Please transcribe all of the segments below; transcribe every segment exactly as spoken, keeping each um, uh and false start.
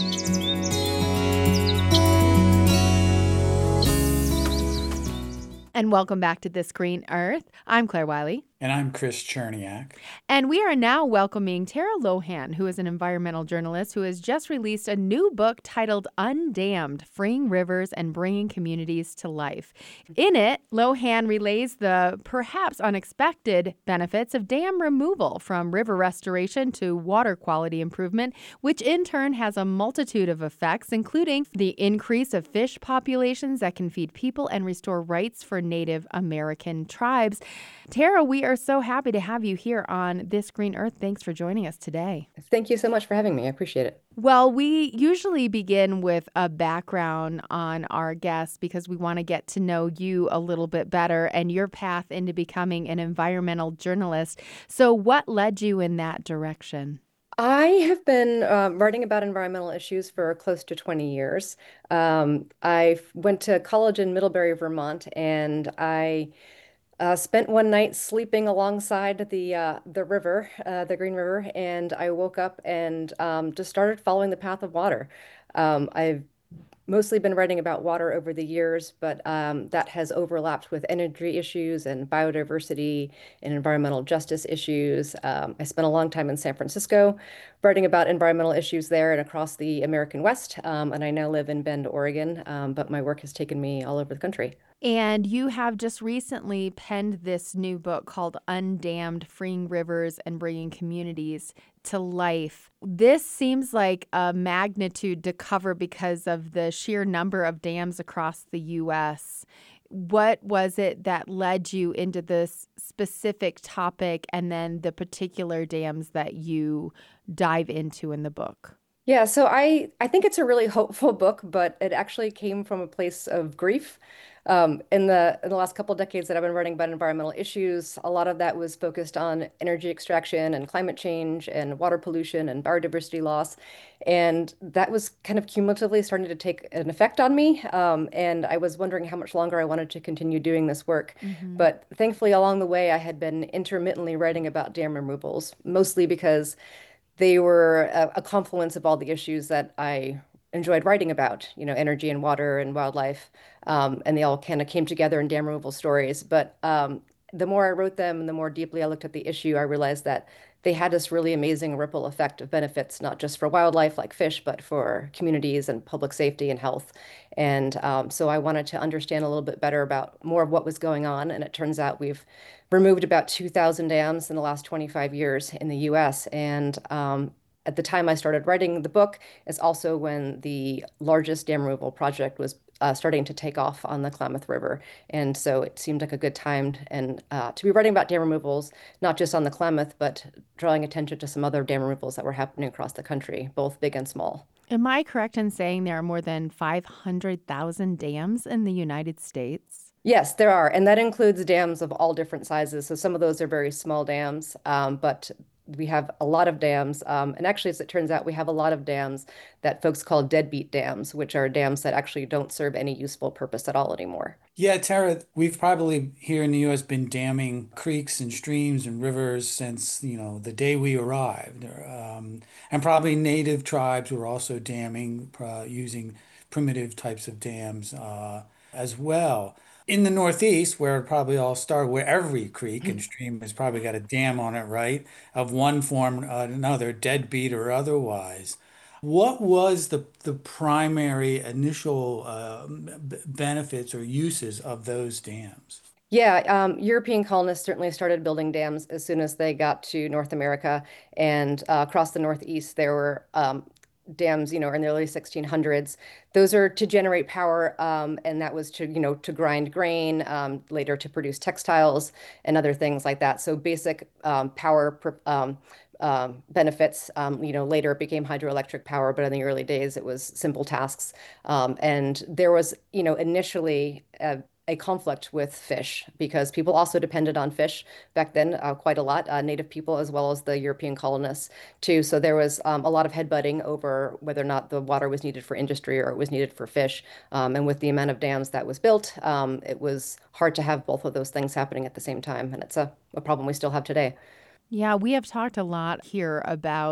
And welcome back to This Green Earth. I'm Claire Wiley. And I'm Chris Cherniak. And we are now welcoming Tara Lohan, who is an environmental journalist who has just released a new book titled Undammed, Freeing Rivers and Bringing Communities to Life. In it, Lohan relays the perhaps unexpected benefits of dam removal, from river restoration to water quality improvement, which in turn has a multitude of effects, including the increase of fish populations that can feed people and restore rights for Native American tribes. Tara, we are so happy to have you here on This Green Earth. Thanks for joining us today. Thank you so much for having me. I appreciate it. Well, we usually begin with a background on our guests because we want to get to know you a little bit better and your path into becoming an environmental journalist. So what led you in that direction? I have been um, writing about environmental issues for close to twenty years. Um, I went to college in Middlebury, Vermont, and I Uh, spent one night sleeping alongside the uh, the river, uh, the Green River, and I woke up and um, just started following the path of water. Um, I've mostly been writing about water over the years, but um, that has overlapped with energy issues and biodiversity and environmental justice issues. Um, I spent a long time in San Francisco writing about environmental issues there and across the American West, um, and I now live in Bend, Oregon, um, but my work has taken me all over the country. And you have just recently penned this new book called Undammed, Freeing Rivers and Bringing Communities to Life. This seems like a magnitude to cover because of the sheer number of dams across the U S. What was it that led you into this specific topic and then the particular dams that you dive into in the book? Yeah, so I I think it's a really hopeful book, but it actually came from a place of grief. Um, in the in the last couple of decades that I've been writing about environmental issues, a lot of that was focused on energy extraction and climate change and water pollution and biodiversity loss, and that was kind of cumulatively starting to take an effect on me. Um, and I was wondering how much longer I wanted to continue doing this work. Mm-hmm. But thankfully, along the way, I had been intermittently writing about dam removals, mostly because they were a, a confluence of all the issues that I enjoyed writing about, you know, energy and water and wildlife. Um, and they all kind of came together in dam removal stories. But um, the more I wrote them and the more deeply I looked at the issue, I realized that they had this really amazing ripple effect of benefits, not just for wildlife like fish, but for communities and public safety and health. And um, so I wanted to understand a little bit better about more of what was going on. And it turns out we've removed about two thousand dams in the last twenty-five years in the U S. And um, at the time I started writing the book is also when the largest dam removal project was uh, starting to take off on the Klamath River. And so it seemed like a good time and uh, to be writing about dam removals, not just on the Klamath, but drawing attention to some other dam removals that were happening across the country, both big and small. Am I correct in saying there are more than five hundred thousand dams in the United States? Yes, there are, and that includes dams of all different sizes. So some of those are very small dams, um, but we have a lot of dams. Um, and actually, as it turns out, we have a lot of dams that folks call deadbeat dams, which are dams that actually don't serve any useful purpose at all anymore. Yeah, Tara, we've probably here in the U S been damming creeks and streams and rivers since, you know, the day we arrived. Um, and probably native tribes were also damming uh, using primitive types of dams uh, as well. In the Northeast, where it probably all started, where every creek and stream has probably got a dam on it, right? Of one form or another, deadbeat or otherwise. What was the the primary initial uh, b- benefits or uses of those dams? Yeah, um, European colonists certainly started building dams as soon as they got to North America. And uh, across the Northeast, there were um, dams, you know, in the early sixteen hundreds. Those are to generate power, um, and that was to, you know, to grind grain, um, later to produce textiles and other things like that. So basic um, power pr- um, um, benefits. Um, you know, later it became hydroelectric power, but in the early days it was simple tasks. Um, and there was, you know, initially a, a conflict with fish because people also depended on fish back then uh, quite a lot, uh, native people as well as the European colonists too. So there was um, a lot of headbutting over whether or not the water was needed for industry or it was needed for fish. Um, and with the amount of dams that was built, um, it was hard to have both of those things happening at the same time. And it's a, a problem we still have today. Yeah, we have talked a lot here about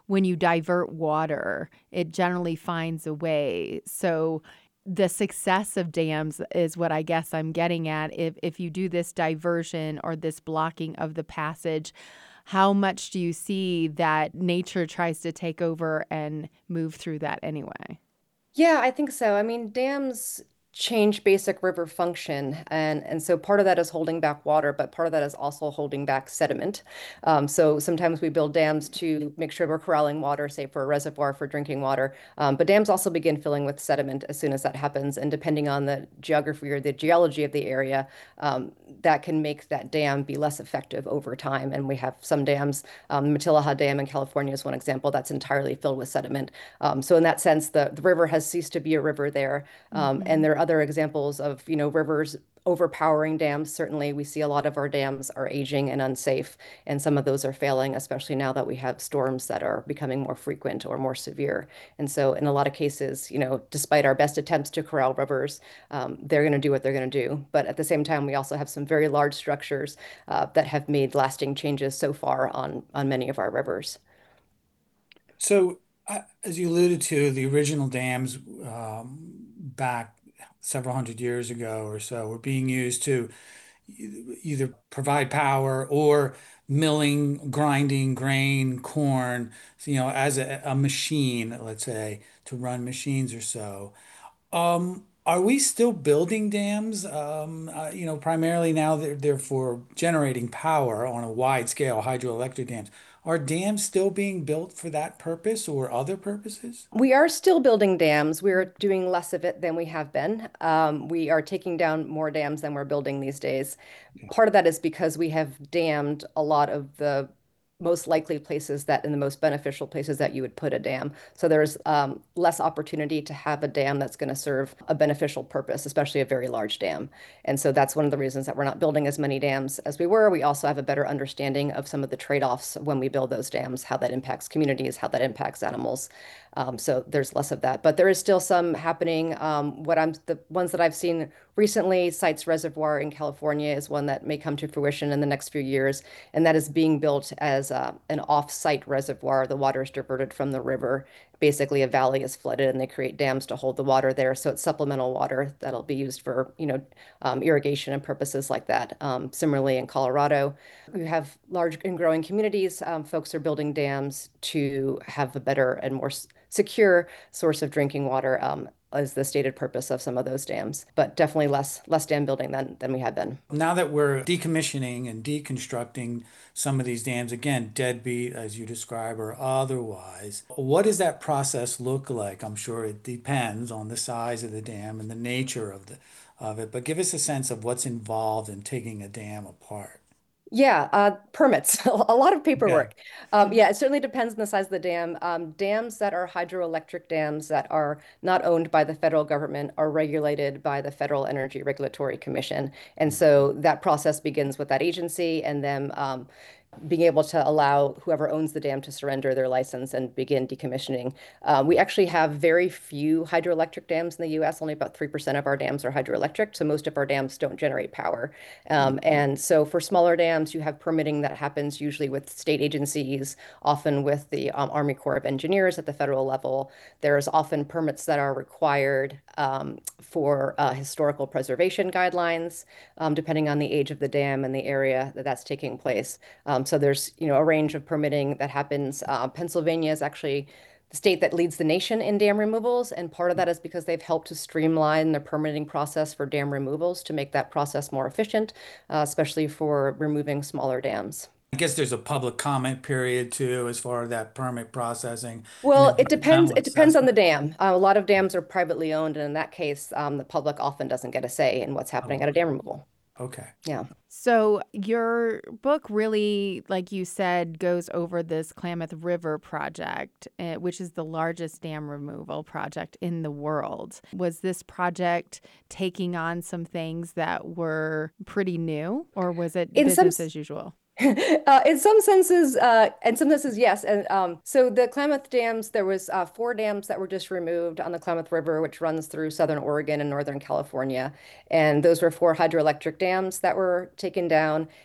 when you divert water, it generally finds a way. So the success of dams is what I guess I'm getting at. If if you do this diversion or this blocking of the passage, how much do you see that nature tries to take over and move through that anyway? Yeah, I think so. I mean, dams change basic river function, and and so part of that is holding back water, but part of that is also holding back sediment. Um, so sometimes we build dams to make sure we're corralling water, say for a reservoir for drinking water. Um, but dams also begin filling with sediment as soon as that happens, and depending on the geography or the geology of the area, um, that can make that dam be less effective over time. And we have some dams, um, Matilaha Dam in California is one example that's entirely filled with sediment. Um, so in that sense, the, the river has ceased to be a river there. Um, and Hmm. there are other examples of, you know, rivers overpowering dams. Certainly, we see a lot of our dams are aging and unsafe, and some of those are failing, especially now that we have storms that are becoming more frequent or more severe. And so, in a lot of cases, you know, despite our best attempts to corral rivers, um, they're going to do what they're going to do. But at the same time, we also have some very large structures uh, that have made lasting changes so far on on many of our rivers. So, uh, as you alluded to, the original dams um, back several hundred years ago or so were being used to e- either provide power or milling, grinding grain, corn, you know, as a, a machine, let's say, to run machines or so. Um, are we still building dams? Um, uh, you know, primarily now they're, they're for generating power on a wide scale, hydroelectric dams. Are dams still being built for that purpose or other purposes? We are still building dams. We're doing less of it than we have been. Um, we are taking down more dams than we're building these days. Part of that is because we have dammed a lot of the most likely places that in the most beneficial places that you would put a dam. So there's um, less opportunity to have a dam that's going to serve a beneficial purpose, especially a very large dam. And so that's one of the reasons that we're not building as many dams as we were. We also have a better understanding of some of the trade-offs when we build those dams, how that impacts communities, how that impacts animals. Um, so there's less of that, but there is still some happening. Um, what I'm the ones that I've seen recently, Sites Reservoir in California is one that may come to fruition in the next few years, and that is being built as uh, an off-site reservoir. The water is diverted from the river. Basically, a valley is flooded, and they create dams to hold the water there. So it's supplemental water that'll be used for, you know, um, irrigation and purposes like that. Um, similarly, in Colorado, we have large and growing communities. Um, folks are building dams to have a better and more s- secure source of drinking water, um, is the stated purpose of some of those dams, but definitely less less dam building than than we had been. Now that we're decommissioning and deconstructing some of these dams, again, deadbeat as you describe or otherwise, what does that process look like? I'm sure it depends on the size of the dam and the nature of the of it, but give us a sense of what's involved in taking a dam apart. Yeah, uh, permits, a lot of Okay. paperwork. Um, yeah, it certainly depends on the size of the dam. Um, dams that are hydroelectric dams that are not owned by the federal government are regulated by the Federal Energy Regulatory Commission. And so that process begins with that agency and then um, being able to allow whoever owns the dam to surrender their license and begin decommissioning. Uh, we actually have very few hydroelectric dams in the U S. Only about three percent of our dams are hydroelectric, so most of our dams don't generate power. Um, and so for smaller dams, you have permitting that happens usually with state agencies, often with the um, Army Corps of Engineers at the federal level. There's often permits that are required um, for uh, historical preservation guidelines, um, depending on the age of the dam and the area that that's taking place. Um, so there's, you know, a range of permitting that happens. Uh, Pennsylvania is actually the state that leads the nation in dam removals, and part of that is because they've helped to streamline the permitting process for dam removals to make that process more efficient, uh, especially for removing smaller dams. I guess there's a public comment period too, as far as that permit processing and Well, it depends. environmental It depends on the assessment. dam. Uh, a lot of dams are privately owned, and in that case, um, the public often doesn't get a say in what's happening Oh, at a dam removal. okay. Yeah. So your book really, like you said, goes over this Klamath River project, uh, which is the largest dam removal project in the world. Was this project taking on some things that were pretty new, or was it In some business as usual? Uh, in some senses, uh, in some senses, yes. And um, so the Klamath dams, there was uh, four dams that were just removed on the Klamath River, which runs through southern Oregon and northern California. And those were four hydroelectric dams that were taken down.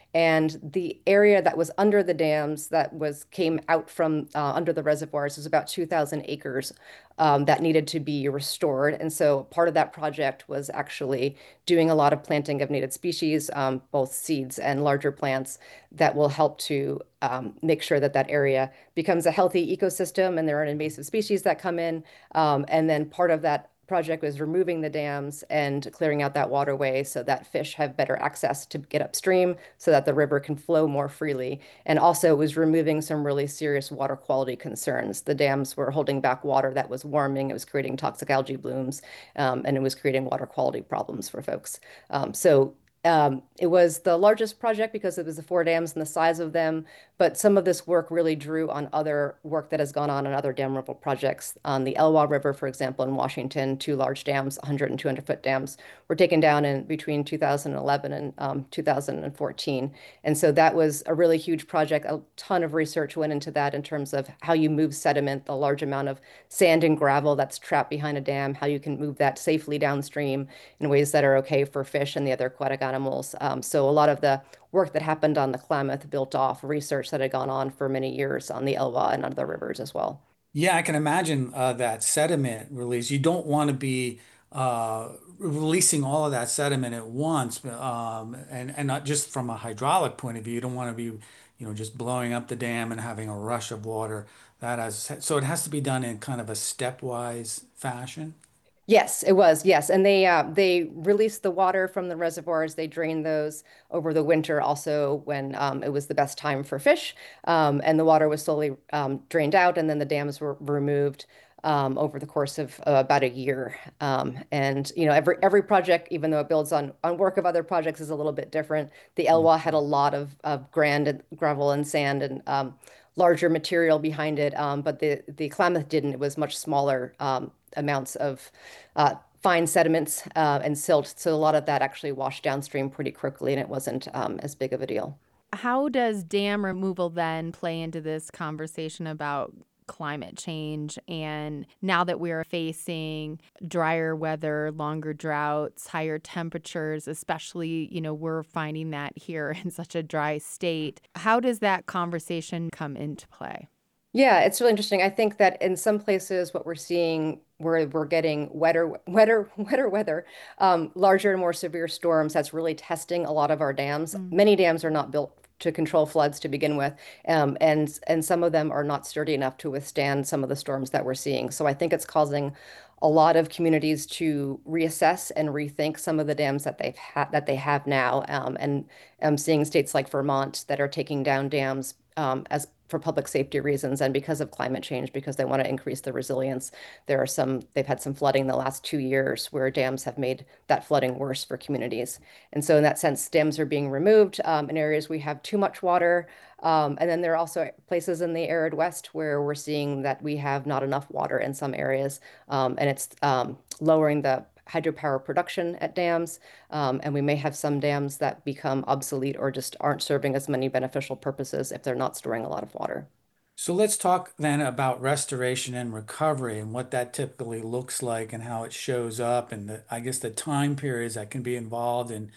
And the area that was under the dams that was came out from uh, under the reservoirs was about two thousand acres um, that needed to be restored. And so part of that project was actually doing a lot of planting of native species, um, both seeds and larger plants that will help to um, make sure that that area becomes a healthy ecosystem and there aren't invasive species that come in. Um, and then part of that project was removing the dams and clearing out that waterway so that fish have better access to get upstream so that the river can flow more freely. And also it was removing some really serious water quality concerns. The dams were holding back water that was warming, it was creating toxic algae blooms, um, and it was creating water quality problems for folks. Um, so um, it was the largest project because it was the four dams and the size of them, but some of this work really drew on other work that has gone on in other dam removal projects. On the Elwha River, for example, in Washington, two large dams, one hundred and two hundred foot dams, were taken down in between two thousand eleven and um, two thousand fourteen. And so that was a really huge project. A ton of research went into that in terms of how you move sediment, the large amount of sand and gravel that's trapped behind a dam, how you can move that safely downstream in ways that are okay for fish and the other aquatic animals. Um, so a lot of the work that happened on the Klamath built off research that had gone on for many years on the Elwha and other rivers as well. Yeah, I can imagine uh, that sediment release. You don't want to be uh, releasing all of that sediment at once, um, and and not just from a hydraulic point of view. You don't want to be, you know, just blowing up the dam and having a rush of water. That has so it has to be done in kind of a stepwise fashion. Yes, it was. Yes, and they uh, they released the water from the reservoirs. They drained those over the winter, also when um, it was the best time for fish, um, and the water was slowly um, drained out, and then the dams were removed um, over the course of uh, about a year. Um, and you know, every every project, even though it builds on on work of other projects, is a little bit different. The Elwha had a lot of of grand and gravel and sand and um, larger material behind it, um, but the the Klamath didn't. It was much smaller um, amounts of uh, fine sediments uh, and silt. So a lot of that actually washed downstream pretty quickly, and it wasn't um, as big of a deal. How does dam removal then play into this conversation about climate change? And now that we're facing drier weather, longer droughts, higher temperatures, especially, you know, we're finding that here in such a dry state. How does that conversation come into play? Yeah, it's really interesting. I think that in some places, what we're seeing, where we're getting wetter, wetter, wetter weather, um, larger and more severe storms. That's really testing a lot of our dams. Mm. Many dams are not built to control floods to begin with, um, and and some of them are not sturdy enough to withstand some of the storms that we're seeing. So I think it's causing a lot of communities to reassess and rethink some of the dams that they've had that they have now. Um, and I'm seeing states like Vermont that are taking down dams um, as for public safety reasons and because of climate change, because they want to increase the resilience. There are some, they've had some flooding the last two years where dams have made that flooding worse for communities. And so in that sense, dams are being removed um, in areas we have too much water. Um, and then there are also places in the arid West where we're seeing that we have not enough water in some areas. Um, and it's um, lowering the hydropower production at dams. Um, and we may have some dams that become obsolete or just aren't serving as many beneficial purposes if they're not storing a lot of water. So let's talk then about restoration and recovery and what that typically looks like and how it shows up and the, I guess the time periods that can be involved in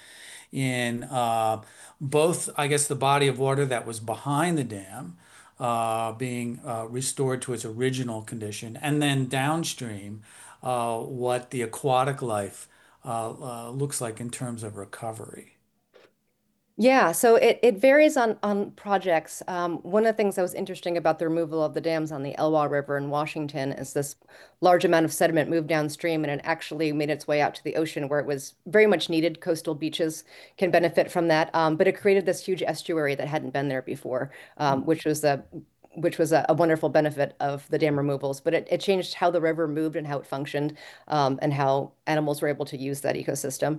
in uh, both, I guess, the body of water that was behind the dam uh, being uh, restored to its original condition, and then downstream, uh, what the aquatic life uh, uh, looks like in terms of recovery. Yeah, so it, it varies on, on projects. Um, one of the things that was interesting about the removal of the dams on the Elwha River in Washington is this large amount of sediment moved downstream and it actually made its way out to the ocean where it was very much needed. Coastal beaches can benefit from that, um, but it created this huge estuary that hadn't been there before, um, which was a which was a, a wonderful benefit of the dam removals. But it, it changed how the river moved and how it functioned, um, and how animals were able to use that ecosystem.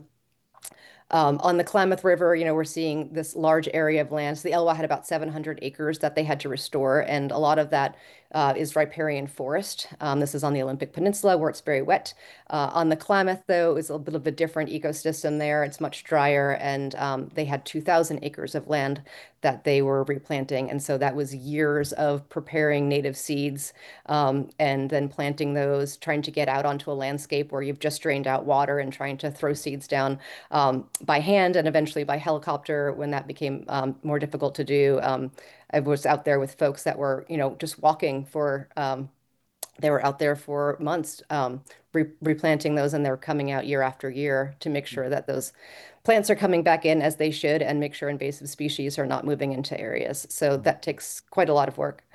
Um, on the Klamath River, you know, we're seeing this large area of land. So the Elwha had about seven hundred acres that they had to restore, and a lot of that uh, is riparian forest. Um, this is on the Olympic Peninsula where it's very wet. Uh, on the Klamath, though, is a bit of a different ecosystem there. It's much drier, and um, they had two thousand acres of land that they were replanting. And so that was years of preparing native seeds um, and then planting those, trying to get out onto a landscape where you've just drained out water and trying to throw seeds down um, by hand and eventually by helicopter when that became um, more difficult to do. Um, I was out there with folks that were, you know, just walking for um, they were out there for months um, re replanting those, and they're coming out year after year to make sure that those plants are coming back in as they should and make sure invasive species are not moving into areas. So that takes quite a lot of work.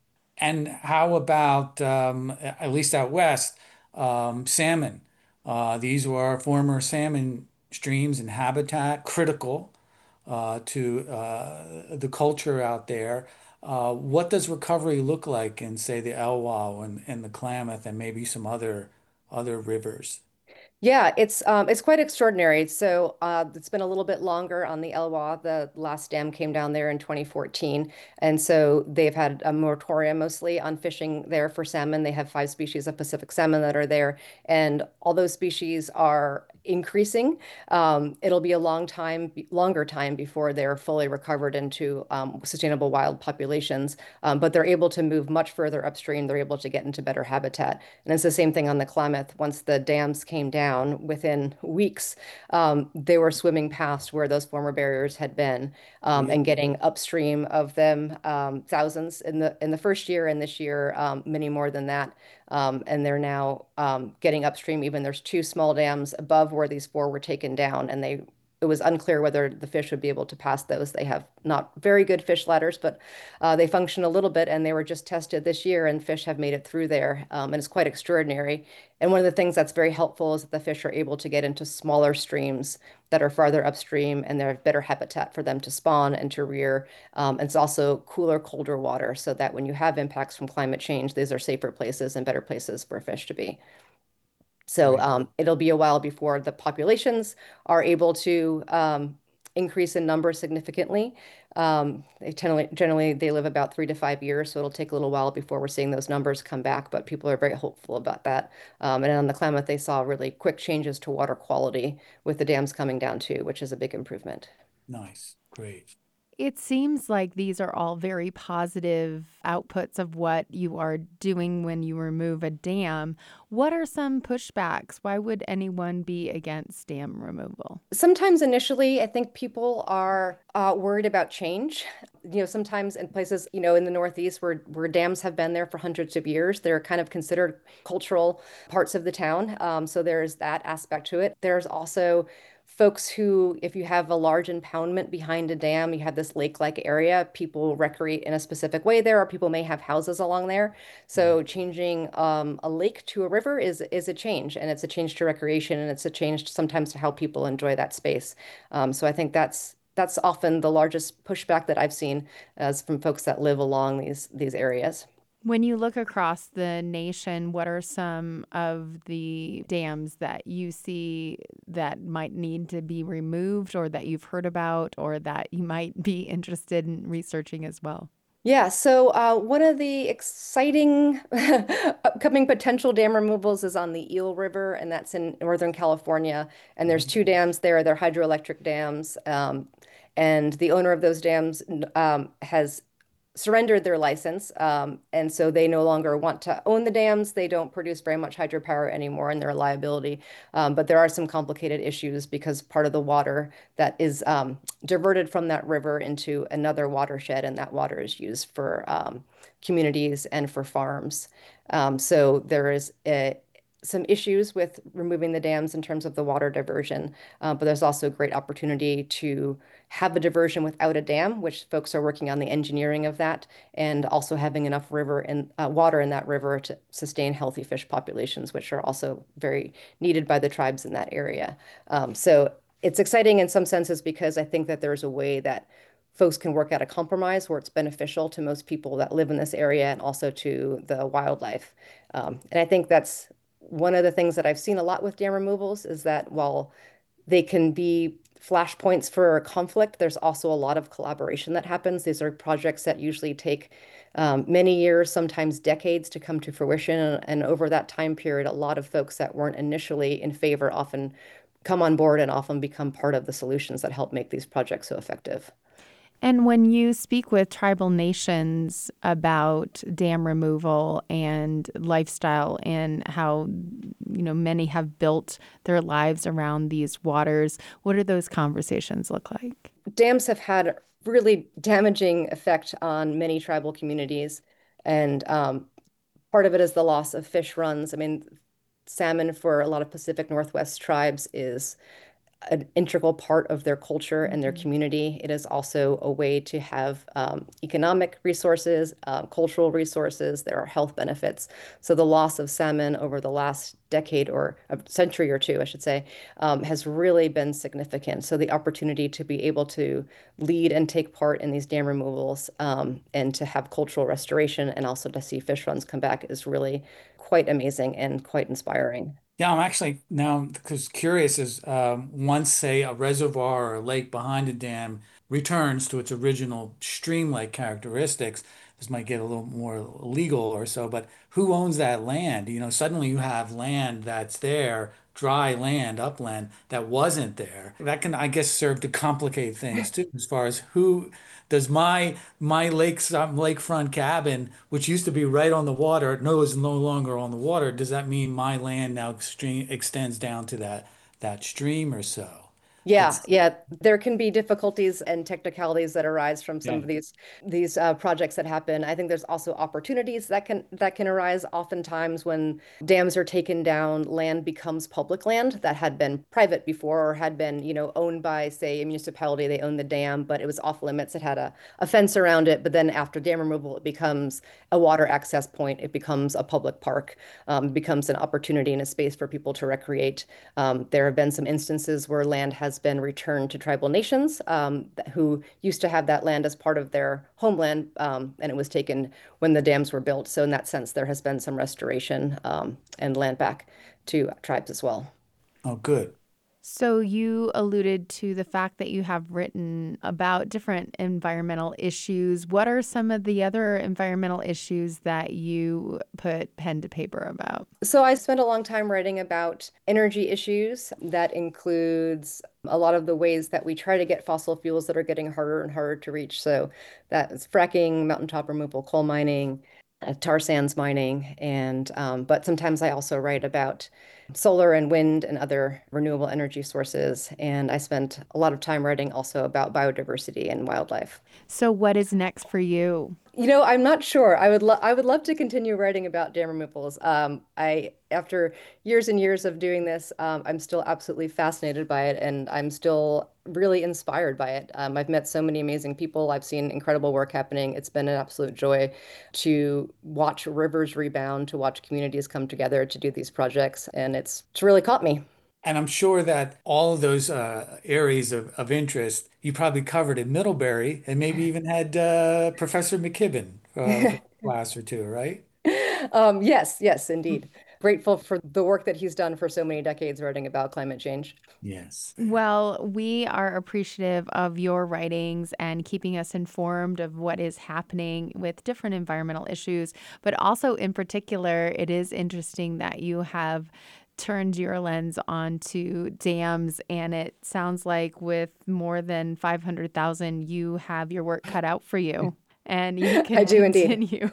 And how about, um, at least out west, um, salmon? Uh, these were former salmon streams and habitat, critical uh, to uh, the culture out there. Uh, what does recovery look like in, say, the Elwha and, and the Klamath and maybe some other other rivers? Yeah, it's um, it's quite extraordinary. So uh, it's been a little bit longer on the Elwha. The last dam came down there in twenty fourteen, and so they've had a moratorium mostly on fishing there for salmon. They have five species of Pacific salmon that are there, and all those species are increasing. Um, it'll be a long time, longer time before they're fully recovered into um, sustainable wild populations, um, but they're able to move much further upstream. They're able to get into better habitat. And it's the same thing on the Klamath. Once the dams came down, within weeks, um, they were swimming past where those former barriers had been um, and Really? getting upstream of them, um, thousands in the in the first year, and this year, um, many more than that. Um, and they're now um, getting upstream. Even there's two small dams above where these four were taken down, and they it was unclear whether the fish would be able to pass those. They have not very good fish ladders, but uh, they function a little bit, and they were just tested this year, and fish have made it through there, um, and it's quite extraordinary. And one of the things that's very helpful is that the fish are able to get into smaller streams that are farther upstream, and there's better habitat for them to spawn and to rear. Um, and it's also cooler, colder water, so that when you have impacts from climate change, these are safer places and better places for fish to be. So Great. um, it'll be a while before the populations are able to um, increase in number significantly. Um, they generally, generally they live about three to five years, so it'll take a little while before we're seeing those numbers come back. But people are very hopeful about that. Um, and on the Klamath, they saw really quick changes to water quality with the dams coming down too, which is a big improvement. Nice. Great. It seems like these are all very positive outputs of what you are doing when you remove a dam. What are some pushbacks? Why would anyone be against dam removal? Sometimes initially, I think people are uh, worried about change. You know, sometimes in places, you know, in the Northeast where where dams have been there for hundreds of years, they're kind of considered cultural parts of the town. Um, so there's that aspect to it. There's also folks who, if you have a large impoundment behind a dam, you have this lake-like area, people recreate in a specific way there, or people may have houses along there. Right. So changing um, a lake to a river is is a change, and it's a change to recreation, and it's a change sometimes to how people enjoy that space. Um, so I think that's that's often the largest pushback that I've seen as from folks that live along these these areas. When you look across the nation, what are some of the dams that you see that might need to be removed or that you've heard about or that you might be interested in researching as well? Yeah, so uh, one of the exciting upcoming potential dam removals is on the Eel River, and that's in Northern California. And there's Mhm. two dams there. They're hydroelectric dams. Um, and the owner of those dams um, has surrendered their license. Um, and so they no longer want to own the dams. They don't produce very much hydropower anymore, and they're a liability. Um, but there are some complicated issues because part of the water that is um, diverted from that river into another watershed, and that water is used for um, communities and for farms. Um, so there is a, some issues with removing the dams in terms of the water diversion, uh, but there's also great opportunity to have a diversion without a dam, which folks are working on the engineering of that, and also having enough river and uh, water in that river to sustain healthy fish populations, which are also very needed by the tribes in that area. Um, so it's exciting in some senses because I think that there's a way that folks can work out a compromise where it's beneficial to most people that live in this area and also to the wildlife. Um, and I think that's one of the things that I've seen a lot with dam removals is that while they can be flashpoints for conflict, there's also a lot of collaboration that happens. These are projects that usually take um, many years, sometimes decades to come to fruition. And, and over that time period, a lot of folks that weren't initially in favor often come on board and often become part of the solutions that help make these projects so effective. And when you speak with tribal nations about dam removal and lifestyle and how, you know, many have built their lives around these waters, what do those conversations look like? Dams have had really damaging effect on many tribal communities, and um, part of it is the loss of fish runs. I mean, salmon for a lot of Pacific Northwest tribes is an integral part of their culture and their Mhm. community. It is also a way to have um, economic resources, uh, cultural resources. There are health benefits. So the loss of salmon over the last decade or a century or two, I should say, um, has really been significant. So the opportunity to be able to lead and take part in these dam removals um, and to have cultural restoration and also to see fish runs come back is really quite amazing and quite inspiring. Yeah, I'm actually now because curious is um, once, say, a reservoir or a lake behind a dam returns to its original stream-like characteristics, this might get a little more legal or so, but who owns that land? You know, suddenly you have land that's there, dry land, upland, that wasn't there. That can, I guess, serve to complicate things too, as far as who does my my lakes um, lakefront cabin, which used to be right on the water, no, is no longer on the water. Does that mean my land now extreme, extends down to that that stream or so? Yeah, It's yeah, there can be difficulties and technicalities that arise from some yeah. of these these uh, projects that happen. I think there's also opportunities that can that can arise oftentimes when dams are taken down, land becomes public land that had been private before or had been, you know, owned by, say, a municipality. They owned the dam, but it was off limits. It had a, a fence around it. But then after dam removal, it becomes a water access point. It becomes a public park, um, becomes an opportunity and a space for people to recreate. Um, there have been some instances where land has been returned to tribal nations um, who used to have that land as part of their homeland, um, and it was taken when the dams were built. So in that sense, there has been some restoration um, and land back to tribes as well. Oh, good. So you alluded to the fact that you have written about different environmental issues. What are some of the other environmental issues that you put pen to paper about? So I spent a long time writing about energy issues. That includes a lot of the ways that we try to get fossil fuels that are getting harder and harder to reach. So that is fracking, mountaintop removal, coal mining, uh, tar sands mining, and um, but sometimes I also write about solar and wind and other renewable energy sources. And I spent a lot of time writing also about biodiversity and wildlife. So what is next for you? You know, I'm not sure. I would lo I would love to continue writing about dam removals. Um, I after years and years of doing this, um, I'm still absolutely fascinated by it, and I'm still really inspired by it. Um, I've met so many amazing people. I've seen incredible work happening. It's been an absolute joy to watch rivers rebound, to watch communities come together to do these projects, and it's it's really caught me. And I'm sure that all of those uh, areas of, of interest you probably covered in Middlebury and maybe even had uh, Professor McKibben uh, for a class or two, right? Um, yes, yes, indeed. Grateful for the work that he's done for so many decades writing about climate change. Yes. Well, we are appreciative of your writings and keeping us informed of what is happening with different environmental issues. But also, in particular, it is interesting that you have turned your lens onto dams. And it sounds like with more than five hundred thousand, you have your work cut out for you and you I can do indeed. continue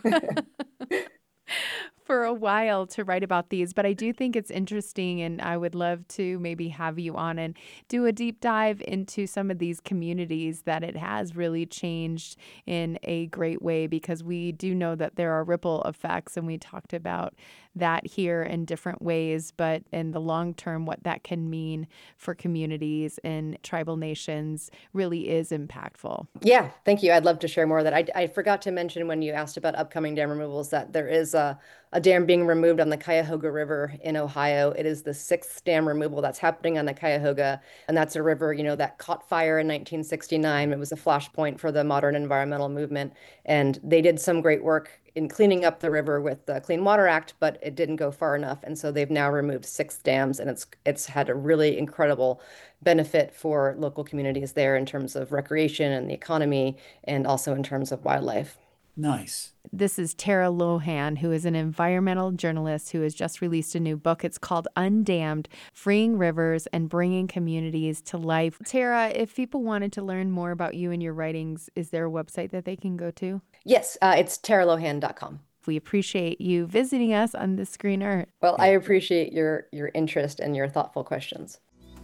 for a while to write about these, but I do think it's interesting, and I would love to maybe have you on and do a deep dive into some of these communities that it has really changed in a great way, because we do know that there are ripple effects, and we talked about that here in different ways, but in the long term, what that can mean for communities and tribal nations really is impactful. Yeah, thank you. I'd love to share more of that. I, I forgot to mention when you asked about upcoming dam removals that there is a, a dam being removed on the Cuyahoga River in Ohio. It is the sixth dam removal that's happening on the Cuyahoga, and that's a river, you know, that caught fire in nineteen sixty-nine. It was a flashpoint for the modern environmental movement, and they did some great work in cleaning up the river with the Clean Water Act, but it didn't go far enough, and so they've now removed six dams, and it's it's had a really incredible benefit for local communities there in terms of recreation and the economy, and also in terms of wildlife. Nice. This is Tara Lohan, who is an environmental journalist who has just released a new book. It's called Undammed, Freeing Rivers and Bringing Communities to Life. Tara, if people wanted to learn more about you and your writings, is there a website that they can go to? Yes, uh, it's tara lohan dot com. We appreciate you visiting us on This Green Earth. Well, I appreciate your your interest and your thoughtful questions.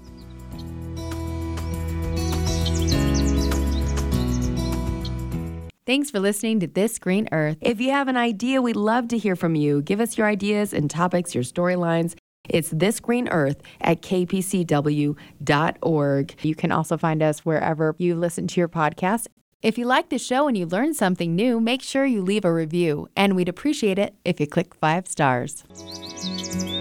Thanks for listening to This Green Earth. If you have an idea, we'd love to hear from you. Give us your ideas and topics, your storylines. It's This Green Earth at k p c w dot org. You can also find us wherever you listen to your podcast. If you like the show and you learned something new, make sure you leave a review, and we'd appreciate it if you click five stars.